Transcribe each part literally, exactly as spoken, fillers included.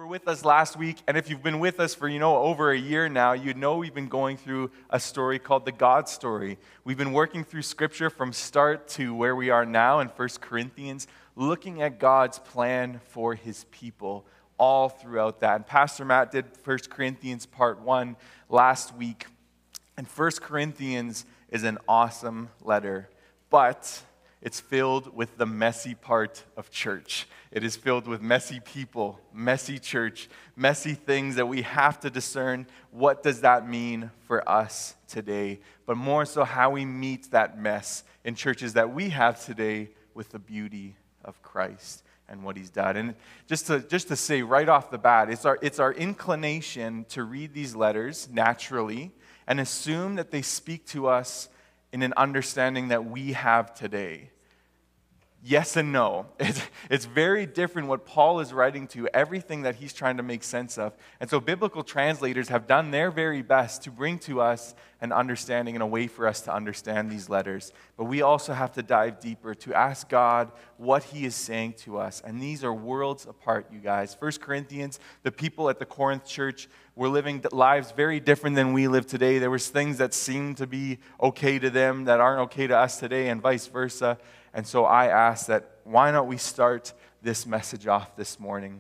were with us last week, and if you've been with us for, you know, over a year now, you know we've been going through a story called the God story. We've been working through Scripture from start to where we are now in First Corinthians, looking at God's plan for His people all throughout that. And Pastor Matt did First Corinthians part one last week, and First Corinthians is an awesome letter, but it's filled with the messy part of church. It is filled with messy people, messy church, messy things that we have to discern. What does that mean for us today? But more so, how we meet that mess in churches that we have today with the beauty of Christ and what He's done. And just to just to say right off the bat, it's our it's our inclination to read these letters naturally and assume that they speak to us in an understanding that we have today. Yes and no. It's, it's very different what Paul is writing to, everything that he's trying to make sense of. And so biblical translators have done their very best to bring to us an understanding and a way for us to understand these letters. But we also have to dive deeper to ask God what He is saying to us. And these are worlds apart, you guys. First Corinthians, the people at the Corinth church were living lives very different than we live today. There was things that seemed to be okay to them that aren't okay to us today, and vice versa. And so I ask that, why don't we start this message off this morning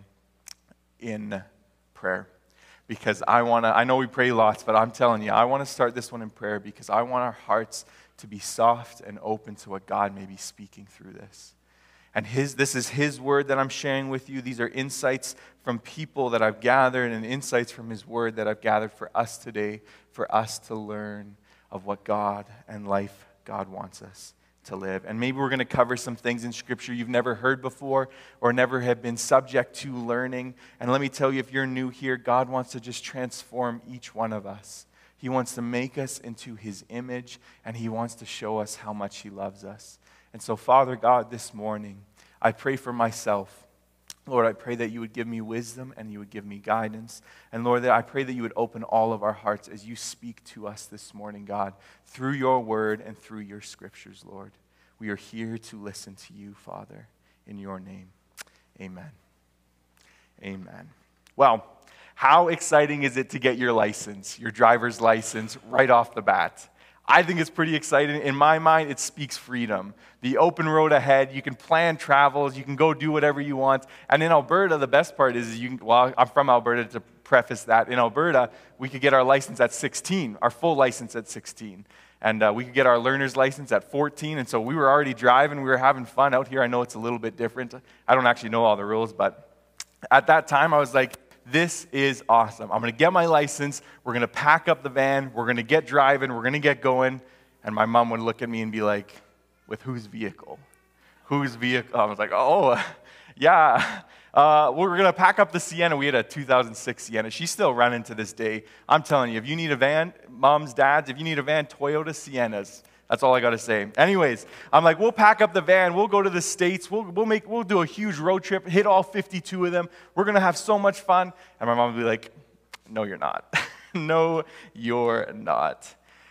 in prayer? Because I want to, I know we pray lots, but I'm telling you, I want to start this one in prayer because I want our hearts to be soft and open to what God may be speaking through this. And his, this is His word that I'm sharing with you. These are insights from people that I've gathered and insights from His word that I've gathered for us today, for us to learn of what God and life God wants us to live. And maybe we're going to cover some things in Scripture you've never heard before or never have been subject to learning. And let me tell you, if you're new here, God wants to just transform each one of us. He wants to make us into His image, and He wants to show us how much He loves us. And so, Father God, this morning, I pray for myself. Lord, I pray that You would give me wisdom and You would give me guidance. And Lord, that I pray that You would open all of our hearts as You speak to us this morning, God, through Your word and through Your Scriptures, Lord. We are here to listen to You, Father, in Your name. Amen. Amen. Well, how exciting is it to get your license, your driver's license, right off the bat? I think it's pretty exciting. In my mind, it speaks freedom. The open road ahead, you can plan travels, you can go do whatever you want. And in Alberta, the best part is, you can, well, I'm from Alberta to preface that. In Alberta, we could get our license at sixteen, our full license at sixteen. And uh, we could get our learner's license at fourteen. And so we were already driving, we were having fun out here. I know it's a little bit different. I don't actually know all the rules, but at that time, I was like, this is awesome. I'm going to get my license. We're going to pack up the van. We're going to get driving. We're going to get going. And my mom would look at me and be like, with whose vehicle? Whose vehicle? I was like, oh, yeah. Uh, we're going to pack up the Sienna. We had a two thousand six Sienna. She's still running to this day. I'm telling you, if you need a van, moms, dads, if you need a van, Toyota Siennas. That's all I got to say. Anyways, I'm like, we'll pack up the van. We'll go to the States. We'll we'll make we'll do a huge road trip, hit all fifty-two of them. We're going to have so much fun. And my mom would be like, no, you're not. No, you're not.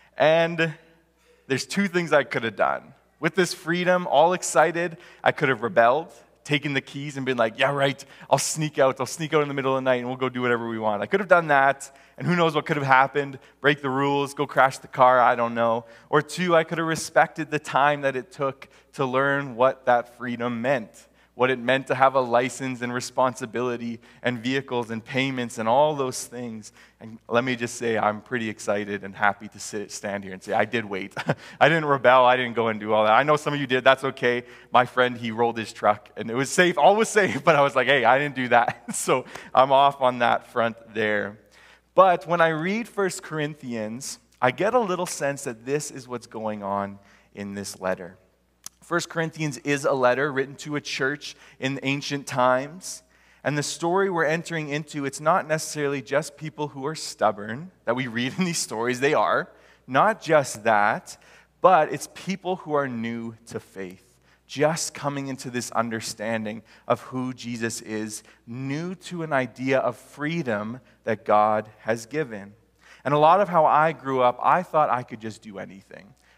And there's two things I could have done. With this freedom, all excited, I could have rebelled, taken the keys and been like, yeah, right, I'll sneak out. I'll sneak out in the middle of the night and we'll go do whatever we want. I could have done that, and who knows what could have happened. Break the rules, go crash the car, I don't know. Or two, I could have respected the time that it took to learn what that freedom meant, what it meant to have a license and responsibility and vehicles and payments and all those things. And let me just say, I'm pretty excited and happy to sit, stand here and say, I did wait. I didn't rebel. I didn't go and do all that. I know some of you did. That's okay. My friend, he rolled his truck, and it was safe. All was safe, but I was like, hey, I didn't do that. So I'm off on that front there. But when I read First Corinthians, I get a little sense that this is what's going on in this letter. First Corinthians is a letter written to a church in ancient times. And the story we're entering into, it's not necessarily just people who are stubborn that we read in these stories. They are. Not just that, but it's people who are new to faith, just coming into this understanding of who Jesus is, new to an idea of freedom that God has given. And a lot of how I grew up, I thought I could just do anything.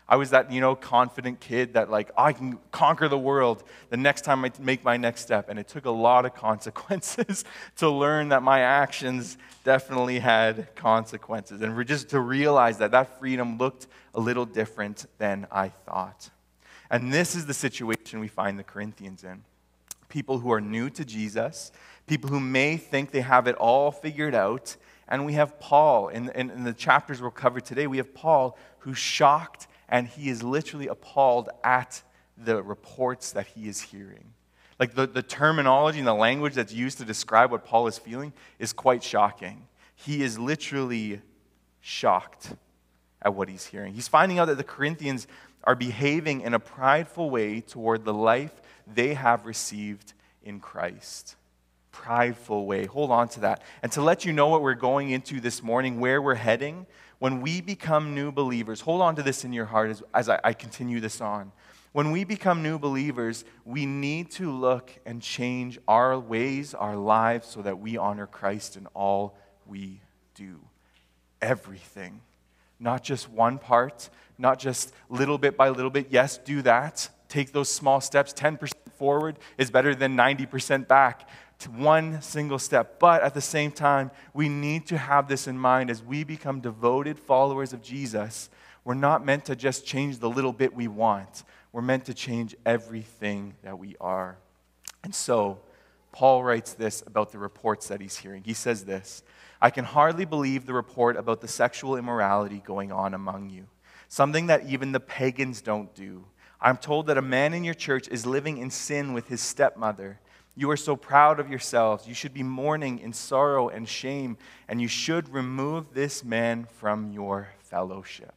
I was that, you know, confident kid that like, I can conquer the world the next time I make my next step. And it took a lot of consequences to learn that my actions definitely had consequences. And just to realize that that freedom looked a little different than I thought. And this is the situation we find the Corinthians in. People who are new to Jesus, people who may think they have it all figured out. And we have Paul, in, in, in the chapters we'll cover today, we have Paul who's shocked and he is literally appalled at the reports that he is hearing. Like the, the terminology and the language that's used to describe what Paul is feeling is quite shocking. He is literally shocked at what he's hearing. He's finding out that the Corinthians are behaving in a prideful way toward the life they have received in Christ. Prideful way. Hold on to that. And to let you know what we're going into this morning, where we're heading, when we become new believers, hold on to this in your heart as, as I, I continue this on. When we become new believers, we need to look and change our ways, our lives, so that we honor Christ in all we do. Everything. Not just one part, not just little bit by little bit. Yes, do that. Take those small steps. ten percent forward is better than ninety percent back. To one single step. But at the same time, we need to have this in mind as we become devoted followers of Jesus. We're not meant to just change the little bit we want. We're meant to change everything that we are. And so, Paul writes this about the reports that he's hearing. He says this, I can hardly believe the report about the sexual immorality going on among you, something that even the pagans don't do. I'm told that a man in your church is living in sin with his stepmother. You are so proud of yourselves. You should be mourning in sorrow and shame, and you should remove this man from your fellowship.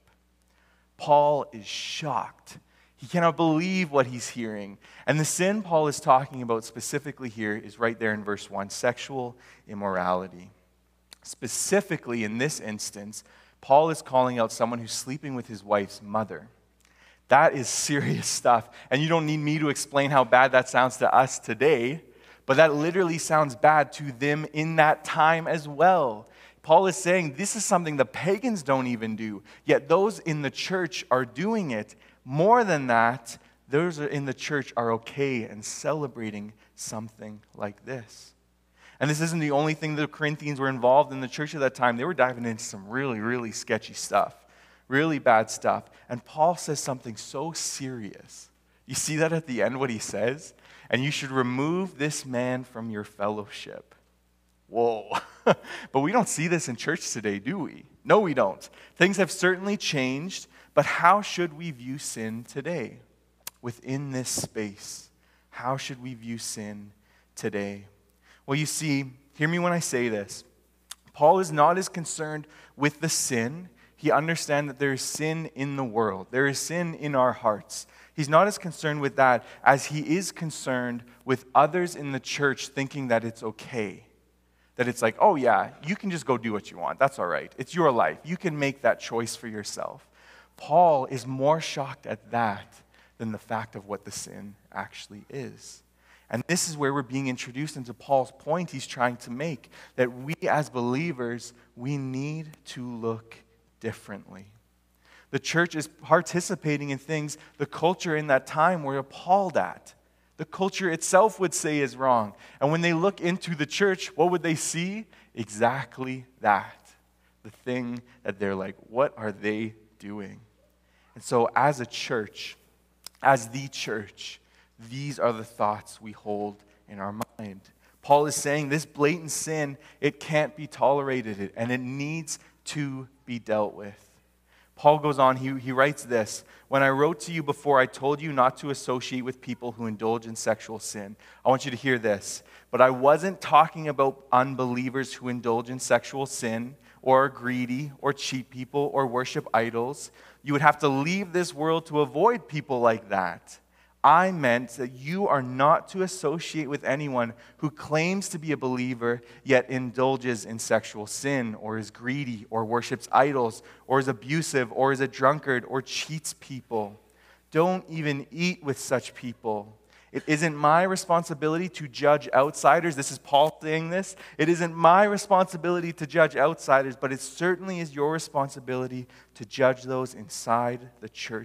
Paul is shocked. He cannot believe what he's hearing. And the sin Paul is talking about specifically here is right there in verse one, sexual immorality. Specifically in this instance, Paul is calling out someone who's sleeping with his wife's mother. That is serious stuff. And you don't need me to explain how bad that sounds to us today. But that literally sounds bad to them in that time as well. Paul is saying this is something the pagans don't even do, yet those in the church are doing it. More than that, those in the church are okay and celebrating something like this. And this isn't the only thing the Corinthians were involved in the church at that time. They were diving into some really, really sketchy stuff, really bad stuff. And Paul says something so serious. You see that at the end, what he says? And you should remove this man from your fellowship. Whoa. But we don't see this in church today, do we? No, we don't. Things have certainly changed, but how should we view sin today? Within this space, how should we view sin today? Well, you see, hear me when I say this. Paul is not as concerned with the sin. He understands that there is sin in the world. There is sin in our hearts. He's not as concerned with that as he is concerned with others in the church thinking that it's okay. That it's like, oh yeah, you can just go do what you want. That's all right. It's your life. You can make that choice for yourself. Paul is more shocked at that than the fact of what the sin actually is. And this is where we're being introduced into Paul's point he's trying to make, that we as believers, we need to look differently. The church is participating in things the culture in that time were appalled at. The culture itself would say is wrong. And when they look into the church, what would they see? Exactly that. The thing that they're like, what are they doing? And so as a church, as the church, these are the thoughts we hold in our mind. Paul is saying this blatant sin, it can't be tolerated, and it needs to be dealt with. Paul goes on, he, he writes this, when I wrote to you before, I told you not to associate with people who indulge in sexual sin. I want you to hear this. But I wasn't talking about unbelievers who indulge in sexual sin, or are greedy, or cheat people, or worship idols. You would have to leave this world to avoid people like that. I meant that you are not to associate with anyone who claims to be a believer yet indulges in sexual sin, or is greedy, or worships idols, or is abusive, or is a drunkard, or cheats people. Don't even eat with such people. It isn't my responsibility to judge outsiders. This is Paul saying this. It isn't my responsibility to judge outsiders, but it certainly is your responsibility to judge those inside the church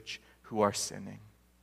who are sinning.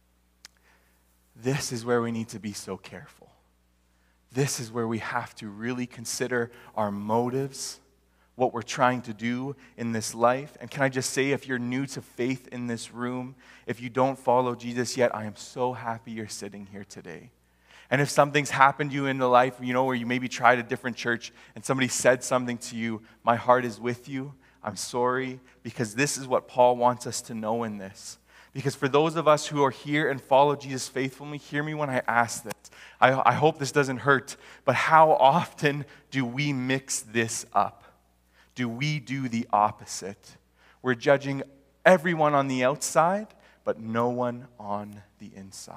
This is where we need to be so careful. This is where we have to really consider our motives, what we're trying to do in this life. And can I just say, if you're new to faith in this room, if you don't follow Jesus yet, I am so happy you're sitting here today. And if something's happened to you in the life, you know, where you maybe tried a different church and somebody said something to you, my heart is with you. I'm sorry, because this is what Paul wants us to know in this. Because for those of us who are here and follow Jesus faithfully, hear me when I ask this. I, I hope this doesn't hurt, but how often do we mix this up? Do we do the opposite? We're judging everyone on the outside, but no one on the inside.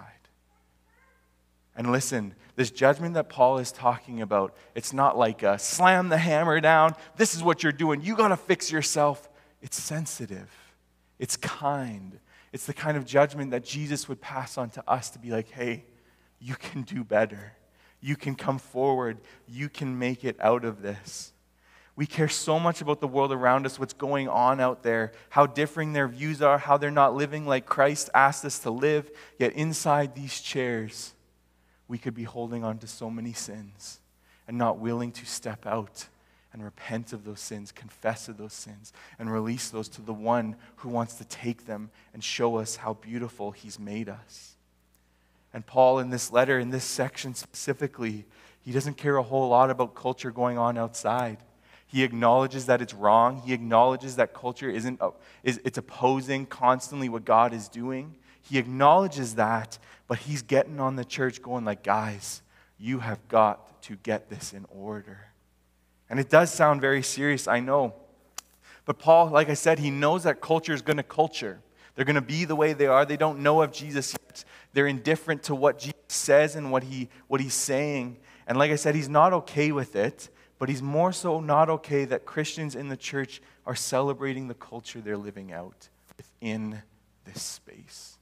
And listen, this judgment that Paul is talking about, it's not like a slam the hammer down, this is what you're doing, you got to fix yourself. It's sensitive. It's kind. It's the kind of judgment that Jesus would pass on to us to be like, hey, you can do better. You can come forward. You can make it out of this. We care so much about the world around us, what's going on out there, how differing their views are, how they're not living like Christ asked us to live, yet inside these chairs, we could be holding on to so many sins and not willing to step out and repent of those sins, confess of those sins, and release those to the one who wants to take them and show us how beautiful he's made us. And Paul, in this letter, in this section specifically, he doesn't care a whole lot about culture going on outside. He acknowledges that it's wrong. He acknowledges that culture isn't, is it's opposing constantly what God is doing. He acknowledges that, but he's getting on the church going like, guys, you have got to get this in order. And it does sound very serious, I know. But Paul, like I said, he knows that culture is going to culture. They're going to be the way they are. They don't know of Jesus yet. They're indifferent to what Jesus says and what he what he's saying. And like I said, he's not okay with it, but he's more so not okay that Christians in the church are celebrating the culture they're living out within this space.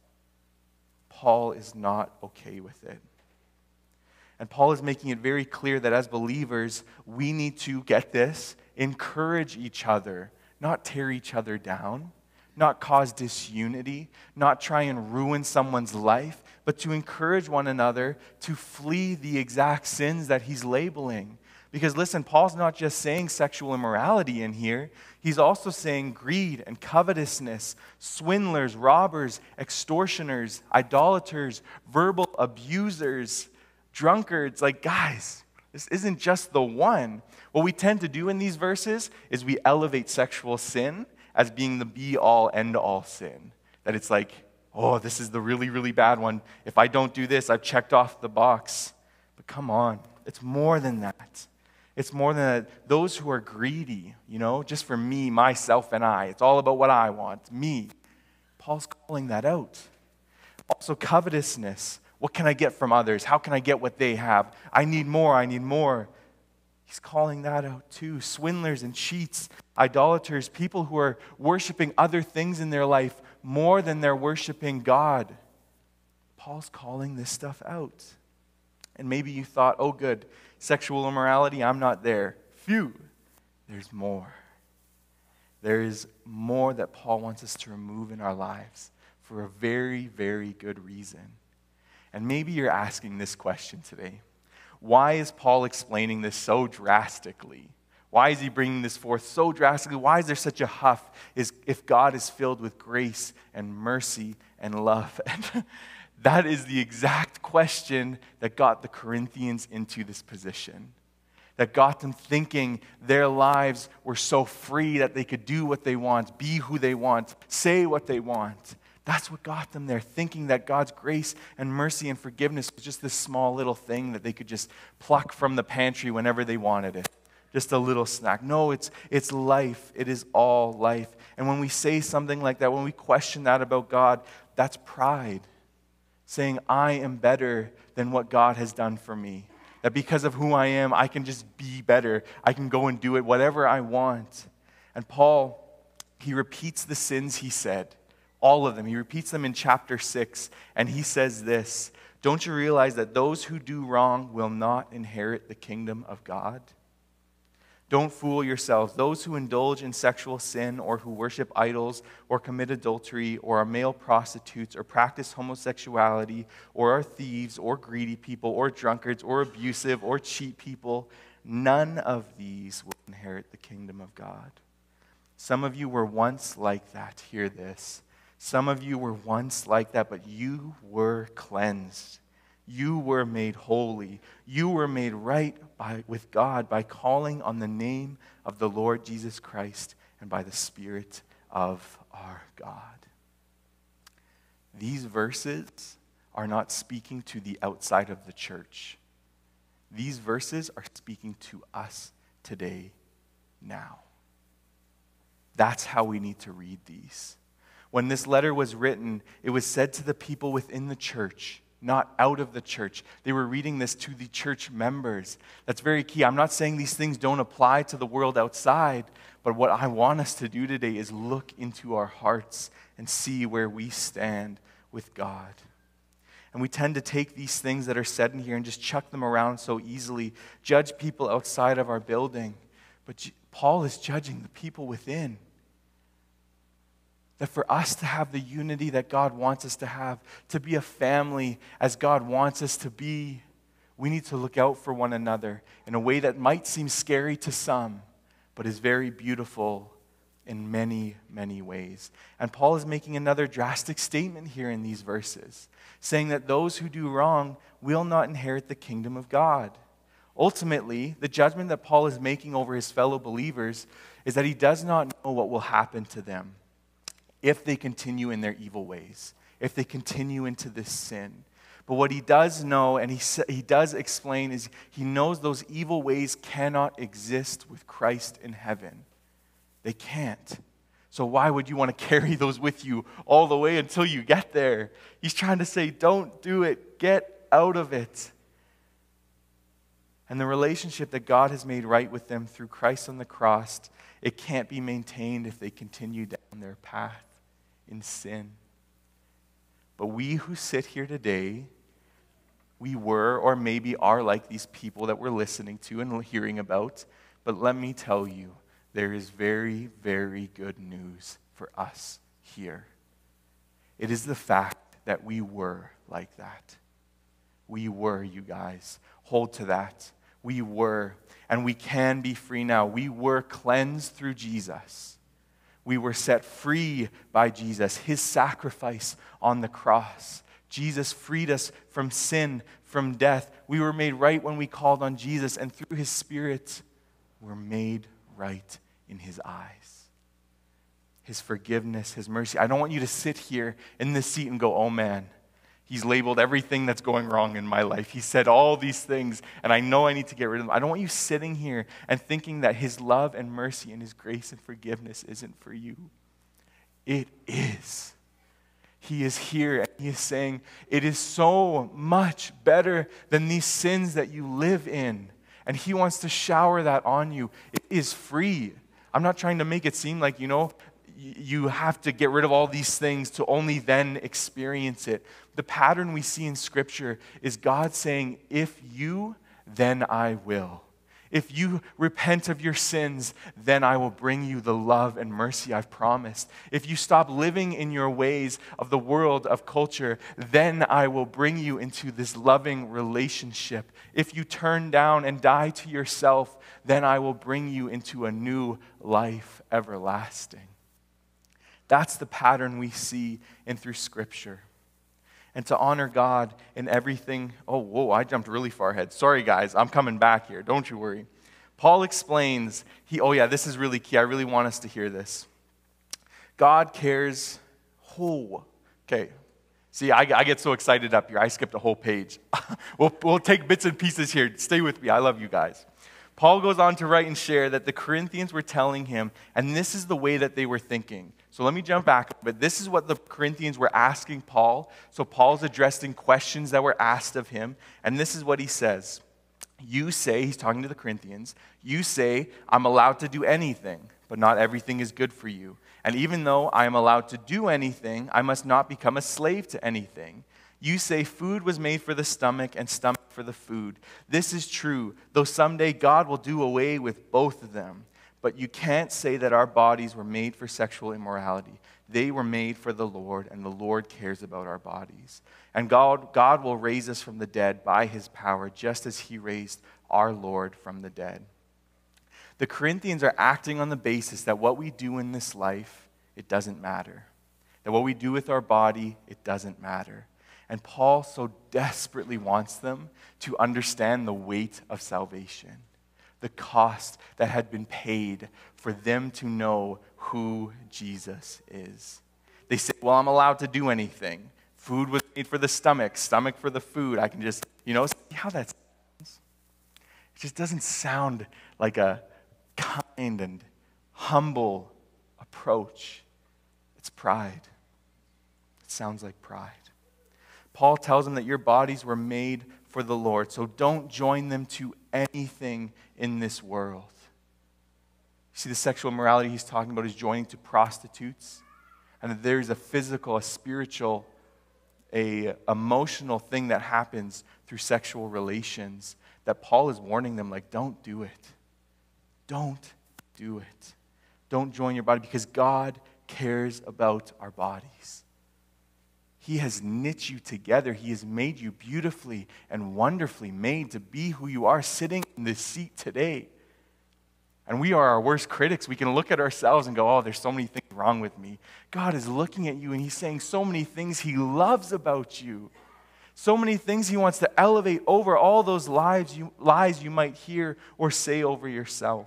Paul is not okay with it. And Paul is making it very clear that as believers, we need to, get this, encourage each other, not tear each other down, not cause disunity, not try and ruin someone's life, but to encourage one another to flee the exact sins that he's labeling. Because listen, Paul's not just saying sexual immorality in here. He's also saying greed and covetousness, swindlers, robbers, extortioners, idolaters, verbal abusers, drunkards. Like, guys, this isn't just the one. What we tend to do in these verses is we elevate sexual sin as being the be-all, end-all sin. That it's like, oh, this is the really, really bad one. If I don't do this, I've checked off the box. But come on, it's more than that. It's more than that. Those who are greedy, you know, just for me, myself, and I. It's all about what I want, me. Paul's calling that out. Also, covetousness. What can I get from others? How can I get what they have? I need more, I need more. He's calling that out too. Swindlers and cheats, idolaters, people who are worshiping other things in their life more than they're worshiping God. Paul's calling this stuff out. And maybe you thought, oh good, sexual immorality, I'm not there. Phew, there's more. There is more that Paul wants us to remove in our lives for a very, very good reason. And maybe you're asking this question today. Why is Paul explaining this so drastically? Why is he bringing this forth so drastically? Why is there such a huff is if God is filled with grace and mercy and love? And that is the exact question that got the Corinthians into this position. That got them thinking their lives were so free that they could do what they want, be who they want, say what they want. That's what got them there, thinking that God's grace and mercy and forgiveness was just this small little thing that they could just pluck from the pantry whenever they wanted it. Just a little snack. No, it's it's life. It is all life. And when we say something like that, when we question that about God, that's pride. Saying, I am better than what God has done for me. That because of who I am, I can just be better. I can go and do it, whatever I want. And Paul, he repeats the sins he said. All of them. He repeats them in chapter six, and he says this, don't you realize that those who do wrong will not inherit the kingdom of God? Don't fool yourselves. Those who indulge in sexual sin or who worship idols or commit adultery or are male prostitutes or practice homosexuality or are thieves or greedy people or drunkards or abusive or cheat people, none of these will inherit the kingdom of God. Some of you were once like that. Hear this. Some of you were once like that, but you were cleansed. You were made holy. You were made right by, with God by calling on the name of the Lord Jesus Christ and by the Spirit of our God. These verses are not speaking to the outside of the church. These verses are speaking to us today, now. That's how we need to read these. When this letter was written, it was said to the people within the church, not out of the church. They were reading this to the church members. That's very key. I'm not saying these things don't apply to the world outside, but what I want us to do today is look into our hearts and see where we stand with God. And we tend to take these things that are said in here and just chuck them around so easily, judge people outside of our building. But Paul is judging the people within. That for us to have the unity that God wants us to have, to be a family as God wants us to be, we need to look out for one another in a way that might seem scary to some, but is very beautiful in many, many ways. And Paul is making another drastic statement here in these verses, saying that those who do wrong will not inherit the kingdom of God. Ultimately, the judgment that Paul is making over his fellow believers is that he does not know what will happen to them if they continue in their evil ways, if they continue into this sin. But what he does know, and he, he does explain, is he knows those evil ways cannot exist with Christ in heaven. They can't. So why would you want to carry those with you all the way until you get there? He's trying to say, don't do it. Get out of it. And the relationship that God has made right with them through Christ on the cross, it can't be maintained if they continue down their path in sin. But we who sit here today, we were or maybe are like these people that we're listening to and hearing about. But let me tell you, there is very, very good news for us here. It is the fact that we were like that. We were, you guys. Hold to that. We were, and we can be free now. We were cleansed through Jesus. We were set free by Jesus, his sacrifice on the cross. Jesus freed us from sin, from death. We were made right when we called on Jesus, and through his Spirit, we're made right in his eyes. His forgiveness, his mercy. I don't want you to sit here in this seat and go, oh man, he's labeled everything that's going wrong in my life. He said all these things, and I know I need to get rid of them. I don't want you sitting here and thinking that his love and mercy and his grace and forgiveness isn't for you. It is. He is here, and he is saying, it is so much better than these sins that you live in. And he wants to shower that on you. It is free. I'm not trying to make it seem like, you know, you have to get rid of all these things to only then experience it. The pattern we see in Scripture is God saying, if you, then I will. If you repent of your sins, then I will bring you the love and mercy I've promised. If you stop living in your ways of the world, of culture, then I will bring you into this loving relationship. If you turn down and die to yourself, then I will bring you into a new life everlasting. That's the pattern we see in through Scripture. And to honor God in everything. Oh, whoa, I jumped really far ahead. Sorry, guys, I'm coming back here. Don't you worry. Paul explains, he, oh yeah, this is really key. I really want us to hear this. God cares. Oh, okay. See, I, I get so excited up here. I skipped a whole page. we'll, we'll take bits and pieces here. Stay with me. I love you guys. Paul goes on to write and share that the Corinthians were telling him, and this is the way that they were thinking. So let me jump back, but this is what the Corinthians were asking Paul. So Paul's addressing questions that were asked of him, and this is what he says. You say, he's talking to the Corinthians, you say, I'm allowed to do anything, but not everything is good for you. And even though I am allowed to do anything, I must not become a slave to anything. You say food was made for the stomach and stomach for the food. This is true, though someday God will do away with both of them. But you can't say that our bodies were made for sexual immorality. They were made for the Lord, and the Lord cares about our bodies. And God, God will raise us from the dead by his power, just as he raised our Lord from the dead. The Corinthians are acting on the basis that what we do in this life, it doesn't matter. That what we do with our body, it doesn't matter. And Paul so desperately wants them to understand the weight of salvation, the cost that had been paid for them to know who Jesus is. They say, well, I'm allowed to do anything. Food was made for the stomach, stomach for the food. I can just, you know, see how that sounds? It just doesn't sound like a kind and humble approach. It's pride. It sounds like pride. Paul tells them that your bodies were made for the Lord, so don't join them to anything in this world. See, the sexual immorality he's talking about is joining to prostitutes, and that there's a physical, a spiritual, a emotional thing that happens through sexual relations that Paul is warning them, like, don't do it. Don't do it. Don't join your body, because God cares about our bodies. He has knit you together. He has made you beautifully and wonderfully made to be who you are, sitting in this seat today. And we are our worst critics. We can look at ourselves and go, oh, there's so many things wrong with me. God is looking at you and he's saying so many things he loves about you. So many things he wants to elevate over all those lies you, lies you might hear or say over yourself.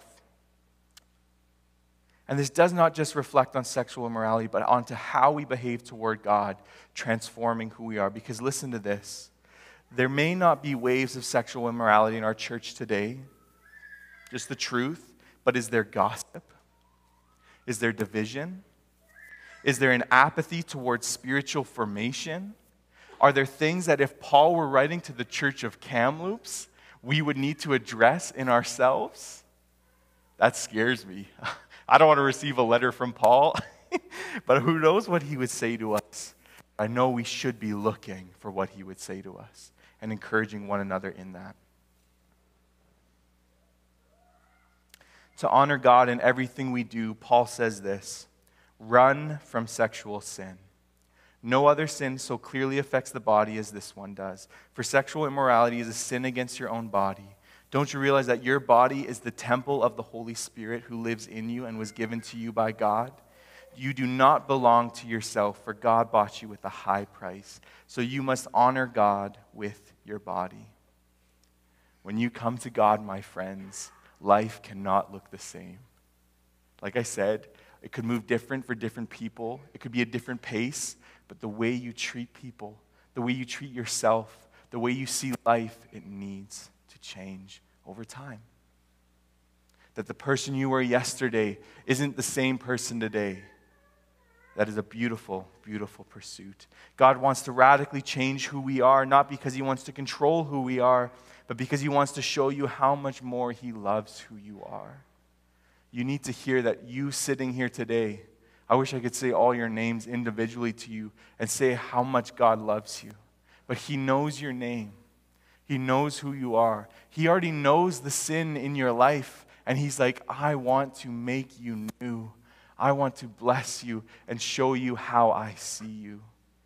And this does not just reflect on sexual immorality, but onto how we behave toward God, transforming who we are. Because listen to this. There may not be waves of sexual immorality in our church today, just the truth, but is there gossip? Is there division? Is there an apathy towards spiritual formation? Are there things that if Paul were writing to the church of Kamloops, we would need to address in ourselves? That scares me. I don't want to receive a letter from Paul, but who knows what he would say to us. I know we should be looking for what he would say to us and encouraging one another in that. To honor God in everything we do, Paul says this: run from sexual sin. No other sin so clearly affects the body as this one does. For sexual immorality is a sin against your own body. Don't you realize that your body is the temple of the Holy Spirit who lives in you and was given to you by God? You do not belong to yourself, for God bought you with a high price. So you must honor God with your body. When you come to God, my friends, life cannot look the same. Like I said, it could move different for different people. It could be a different pace, but the way you treat people, the way you treat yourself, the way you see life, it needs to change over time. That the person you were yesterday isn't the same person today. That is a beautiful, beautiful pursuit. God wants to radically change who we are, not because he wants to control who we are, but because he wants to show you how much more he loves who you are. You need to hear that you sitting here today, I wish I could say all your names individually to you and say how much God loves you. But he knows your name. He knows who you are. He already knows the sin in your life. And he's like, I want to make you new. I want to bless you and show you how I see you.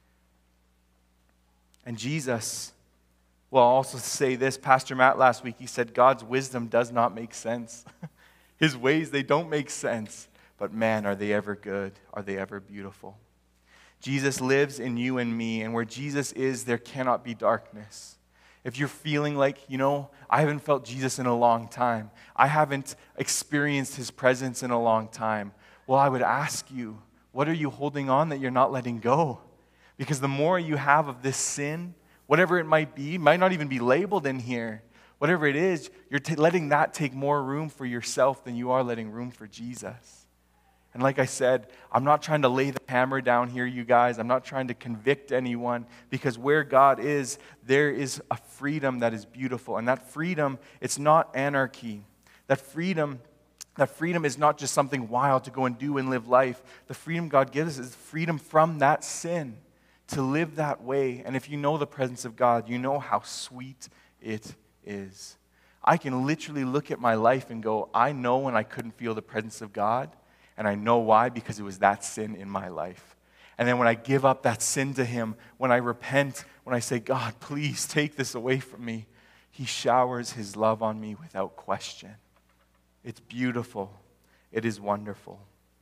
And Jesus will also say this. Pastor Matt last week, he said, God's wisdom does not make sense. His ways, they don't make sense. But man, are they ever good? Are they ever beautiful? Jesus lives in you and me, and where Jesus is, there cannot be darkness. If you're feeling like, you know, I haven't felt Jesus in a long time, I haven't experienced his presence in a long time, well, I would ask you, what are you holding on that you're not letting go? Because the more you have of this sin, whatever it might be, might not even be labeled in here, whatever it is, you're t- letting that take more room for yourself than you are letting room for Jesus. And like I said, I'm not trying to lay the hammer down here, you guys. I'm not trying to convict anyone, because where God is, there is a freedom that is beautiful. And that freedom, it's not anarchy. That freedom, that freedom is not just something wild to go and do and live life. The freedom God gives us is freedom from that sin, to live that way. And if you know the presence of God, you know how sweet it is. I can literally look at my life and go, I know when I couldn't feel the presence of God, and I know why, because it was that sin in my life. And then when I give up that sin to him, when I repent, when I say, God, please take this away from me, he showers his love on me without question. It's beautiful. It is wonderful.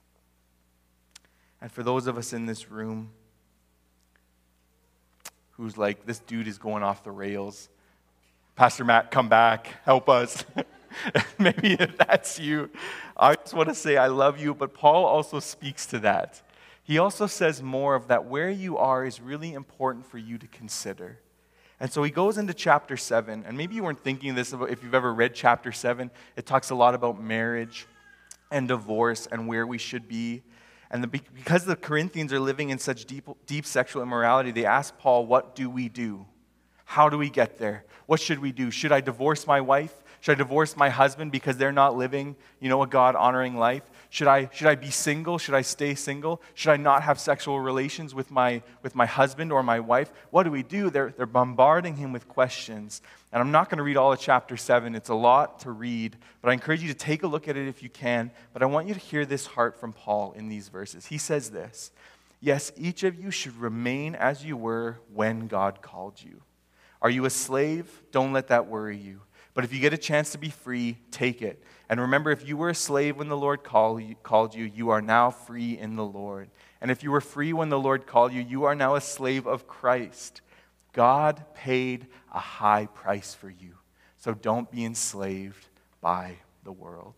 And for those of us in this room who's like, this dude is going off the rails, Pastor Matt, come back, help us. Maybe if that's you, I just want to say I love you, but Paul also speaks to that. He also says more of that where you are is really important for you to consider. And so he goes into chapter seven, and maybe you weren't thinking this about if you've ever read chapter seven. It talks a lot about marriage and divorce and where we should be. And the, because the Corinthians are living in such deep, deep sexual immorality, they ask Paul, what do we do? How do we get there? What should we do? Should I divorce my wife? Should I divorce my husband because they're not living, you know, a God-honoring life? Should I should I be single? Should I stay single? Should I not have sexual relations with my with my husband or my wife? What do we do? They're they're bombarding him with questions. And I'm not going to read all of chapter seven. It's a lot to read, but I encourage you to take a look at it if you can. But I want you to hear this heart from Paul in these verses. He says this, yes, each of you should remain as you were when God called you. Are you a slave? Don't let that worry you. But if you get a chance to be free, take it. And remember, if you were a slave when the Lord call you, called you, you are now free in the Lord. And if you were free when the Lord called you, you are now a slave of Christ. God paid a high price for you. So don't be enslaved by the world.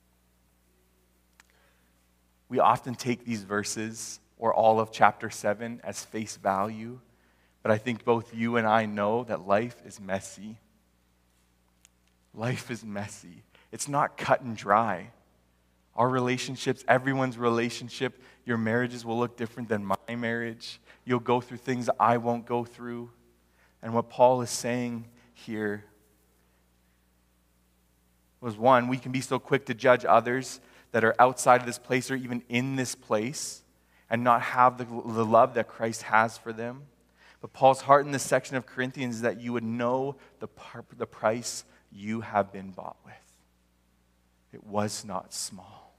We often take these verses, or all of chapter seven, as face value. But I think both you and I know that life is messy. Life is messy. It's not cut and dry. Our relationships, everyone's relationship, your marriages will look different than my marriage. You'll go through things I won't go through. And what Paul is saying here was, one, we can be so quick to judge others that are outside of this place or even in this place and not have the, the love that Christ has for them. But Paul's heart in this section of Corinthians is that you would know the, the price you have been bought with. It was not small.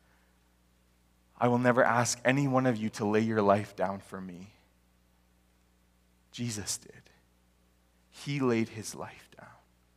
I will never ask any one of you to lay your life down for me. Jesus did. He laid his life down.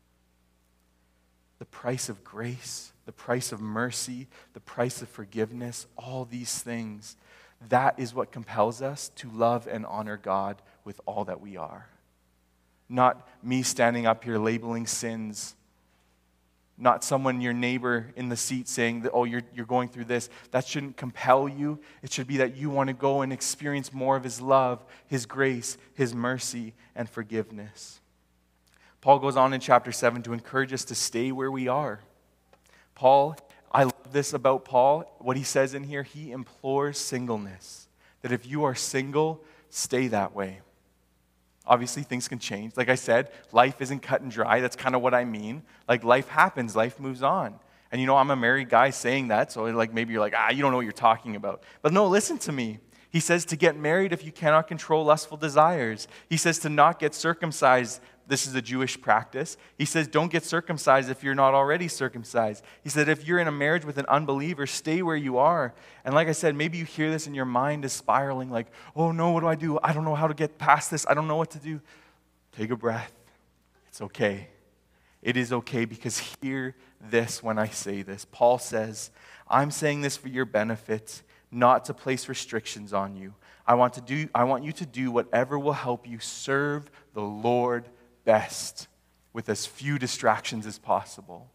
The price of grace, the price of mercy, the price of forgiveness, all these things, that is what compels us to love and honor God with all that we are. Not me standing up here labeling sins. Not someone, your neighbor in the seat saying, that, oh, you're, you're going through this. That shouldn't compel you. It should be that you want to go and experience more of his love, his grace, his mercy, and forgiveness. Paul goes on in chapter seven to encourage us to stay where we are. Paul, I love this about Paul. What he says in here, he implores singleness. That if you are single, stay that way. Obviously, things can change. Like I said, life isn't cut and dry. That's kind of what I mean. Like, life happens. Life moves on. And, you know, I'm a married guy saying that, so, like, maybe you're like, ah, you don't know what you're talking about. But no, listen to me. He says to get married if you cannot control lustful desires. He says to not get circumcised. This is a Jewish practice. He says don't get circumcised if you're not already circumcised. He said if you're in a marriage with an unbeliever, stay where you are. And like I said, maybe you hear this and your mind is spiraling like, oh no, what do I do? I don't know how to get past this. I don't know what to do. Take a breath. It's okay. It is okay, because hear this when I say this. Paul says, I'm saying this for your benefit, not to place restrictions on you. I want to do I want you to do whatever will help you serve the Lord best with as few distractions as possible.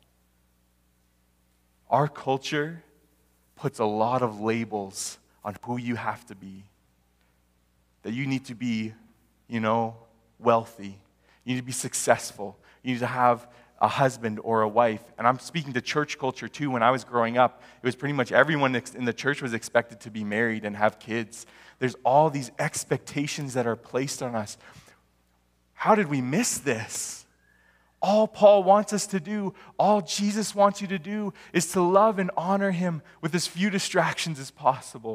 Our culture puts a lot of labels on who you have to be. That you need to be, you know, wealthy. You need to be successful. You need to have a husband or a wife. And I'm speaking to church culture too. When I was growing up, it was pretty much everyone in the church was expected to be married and have kids. There's all these expectations that are placed on us. How did we miss this? All Paul wants us to do, all Jesus wants you to do, is to love and honor him with as few distractions as possible.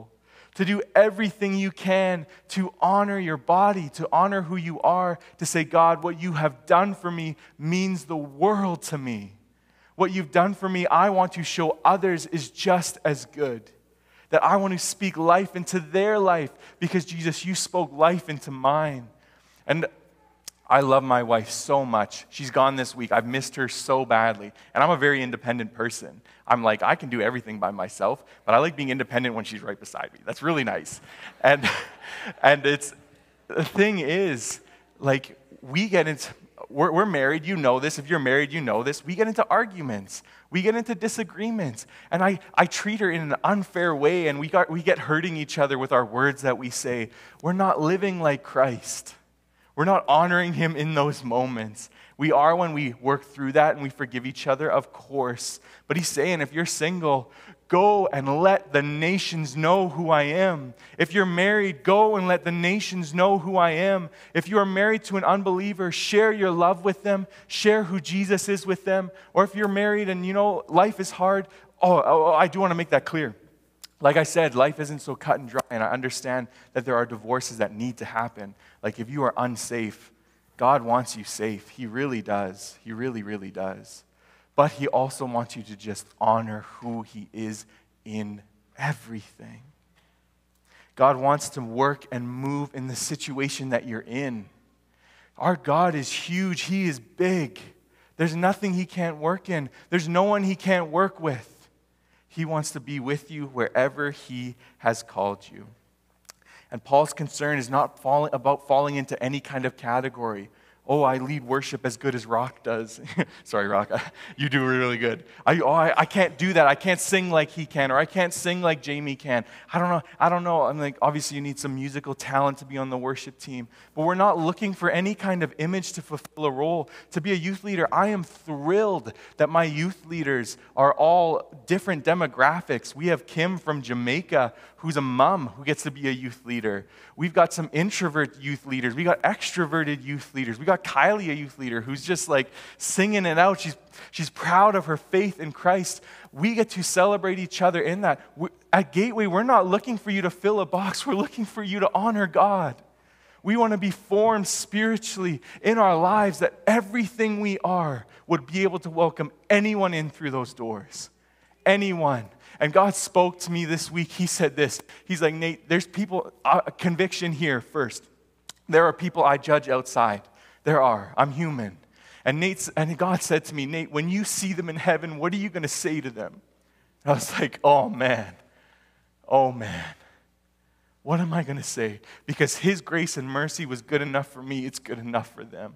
to do everything you can to honor your body, to honor who you are, to say, God, what you have done for me means the world to me. What you've done for me, I want to show others is just as good. That I want to speak life into their life because, Jesus, you spoke life into mine. And I love my wife so much. She's gone this week. I've missed her so badly. And I'm a very independent person. I'm like, I can do everything by myself, but I like being independent when she's right beside me. That's really nice. And and it's, the thing is, like, we get into, we're, we're married, you know this. If you're married, you know this. We get into arguments. We get into disagreements. And I, I treat her in an unfair way, and we got we get hurting each other with our words that we say. We're not living like Christ. We're not honoring him in those moments. We are when we work through that and we forgive each other, of course. But he's saying, if you're single, go and let the nations know who I am. If you're married, go and let the nations know who I am. If you are married to an unbeliever, share your love with them. Share who Jesus is with them. Or if you're married and, you know, life is hard, oh, oh I do want to make that clear. Like I said, life isn't so cut and dry, and I understand that there are divorces that need to happen. Like if you are unsafe, God wants you safe. He really does. He really, really does. But he also wants you to just honor who he is in everything. God wants to work and move in the situation that you're in. Our God is huge. He is big. There's nothing he can't work in. There's no one he can't work with. He wants to be with you wherever he has called you. And Paul's concern is not falling, about falling into any kind of category. Oh, I lead worship as good as Rock does. Sorry, Rock, you do really good. I, oh, I, I can't do that. I can't sing like he can, or I can't sing like Jamie can. I don't know. I don't know. I'm like, obviously, you need some musical talent to be on the worship team. But we're not looking for any kind of image to fulfill a role. To be a youth leader, I am thrilled that my youth leaders are all different demographics. We have Kim from Jamaica, who's a mom who gets to be a youth leader. We've got some introvert youth leaders. We got extroverted youth leaders. We got Kylie, a youth leader, who's just like singing it out. She's, she's proud of her faith in Christ. We get to celebrate each other in that. We, at Gateway, we're not looking for you to fill a box. We're looking for you to honor God. We want to be formed spiritually in our lives that everything we are would be able to welcome anyone in through those doors. Anyone. And God spoke to me this week. He said this. He's like, Nate, there's people, uh, conviction here first. There are people I judge outside. There are. I'm human. And Nate's, and God said to me, Nate, when you see them in heaven, what are you going to say to them? And I was like, oh man. Oh man. What am I going to say? Because his grace and mercy was good enough for me. It's good enough for them.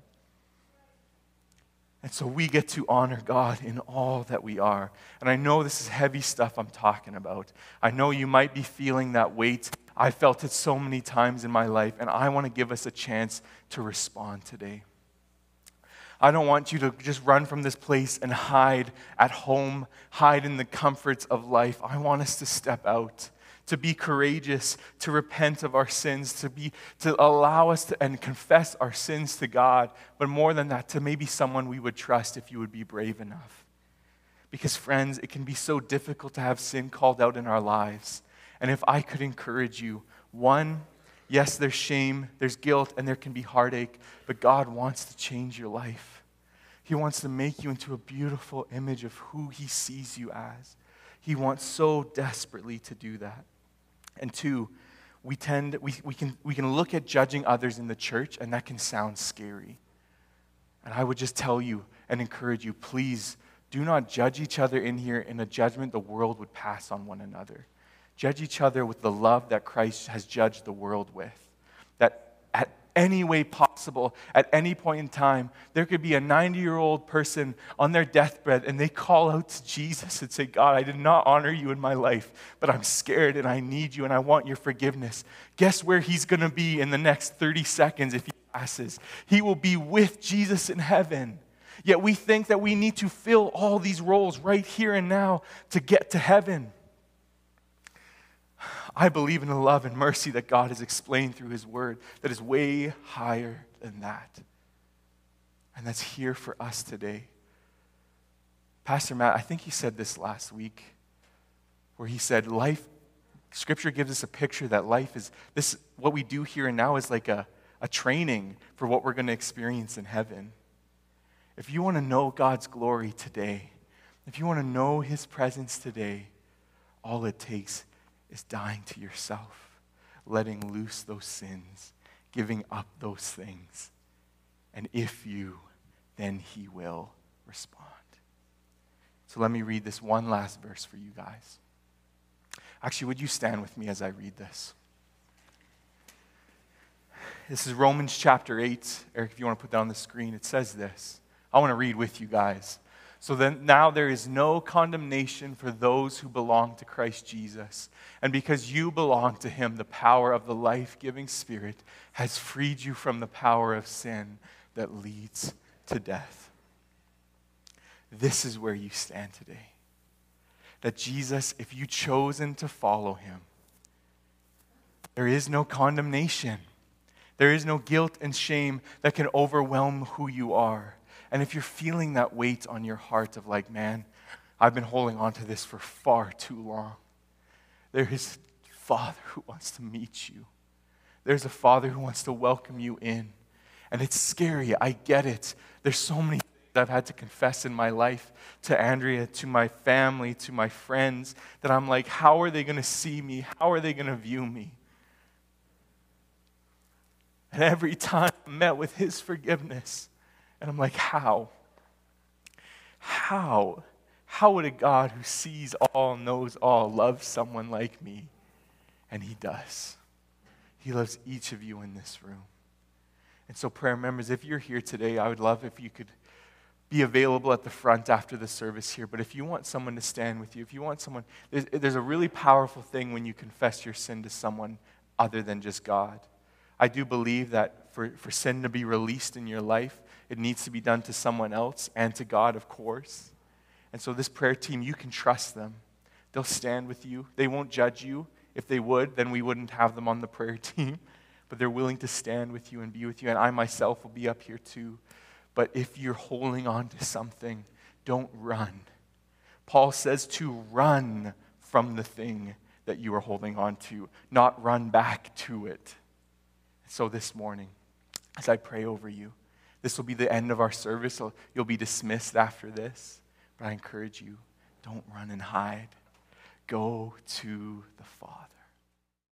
And so we get to honor God in all that we are. And I know this is heavy stuff I'm talking about. I know you might be feeling that weight. I felt it so many times in my life, and I want to give us a chance to respond today. I don't want you to just run from this place and hide at home, hide in the comforts of life. I want us to step out, to be courageous, to repent of our sins, to be to allow us to and confess our sins to God, but more than that, to maybe someone we would trust if you would be brave enough. Because friends, it can be so difficult to have sin called out in our lives. And if I could encourage you, one, yes, there's shame, there's guilt, and there can be heartache, but God wants to change your life. He wants to make you into a beautiful image of who he sees you as. He wants so desperately to do that. And two, we tend we, we can we can look at judging others in the church, and that can sound scary. And I would just tell you and encourage you, please do not judge each other in here in a judgment the world would pass on one another. Judge each other with the love that Christ has judged the world with. That at any way possible, at any point in time, there could be a ninety-year-old person on their deathbed and they call out to Jesus and say, God, I did not honor you in my life, but I'm scared and I need you and I want your forgiveness. Guess where he's going to be in the next thirty seconds if he passes? He will be with Jesus in heaven. Yet we think that we need to fill all these roles right here and now to get to heaven. I believe in the love and mercy that God has explained through his word that is way higher than that. And that's here for us today. Pastor Matt, I think he said this last week, where he said, life Scripture gives us a picture that life is, this, what we do here and now is like a, a training for what we're going to experience in heaven. If you want to know God's glory today, if you want to know his presence today, all it takes is dying to yourself, letting loose those sins, giving up those things. And if you, then he will respond. So let me read this one last verse for you guys. Actually, would you stand with me as I read this? This is Romans chapter eight. Eric, if you want to put that on the screen, it says this. I want to read with you guys. So then now there is no condemnation for those who belong to Christ Jesus. And because you belong to him, the power of the life-giving Spirit has freed you from the power of sin that leads to death. This is where you stand today. That Jesus, if you've chosen to follow him, there is no condemnation. There is no guilt and shame that can overwhelm who you are. And if you're feeling that weight on your heart of like, man, I've been holding on to this for far too long, there is a Father who wants to meet you. There's a Father who wants to welcome you in. And it's scary, I get it. There's so many things I've had to confess in my life to Andrea, to my family, to my friends, that I'm like, how are they going to see me? How are they going to view me? And every time I'm met with his forgiveness, and I'm like, how? How? How would a God who sees all, knows all, love someone like me? And he does. He loves each of you in this room. And so prayer members, if you're here today, I would love if you could be available at the front after the service here. But if you want someone to stand with you, if you want someone, there's, there's a really powerful thing when you confess your sin to someone other than just God. I do believe that for, for sin to be released in your life, it needs to be done to someone else and to God, of course. And so this prayer team, you can trust them. They'll stand with you. They won't judge you. If they would, then we wouldn't have them on the prayer team. But they're willing to stand with you and be with you. And I myself will be up here too. But if you're holding on to something, don't run. Paul says to run from the thing that you are holding on to, not run back to it. So this morning, as I pray over you, this will be the end of our service. So you'll be dismissed after this. But I encourage you, don't run and hide. Go to the Father.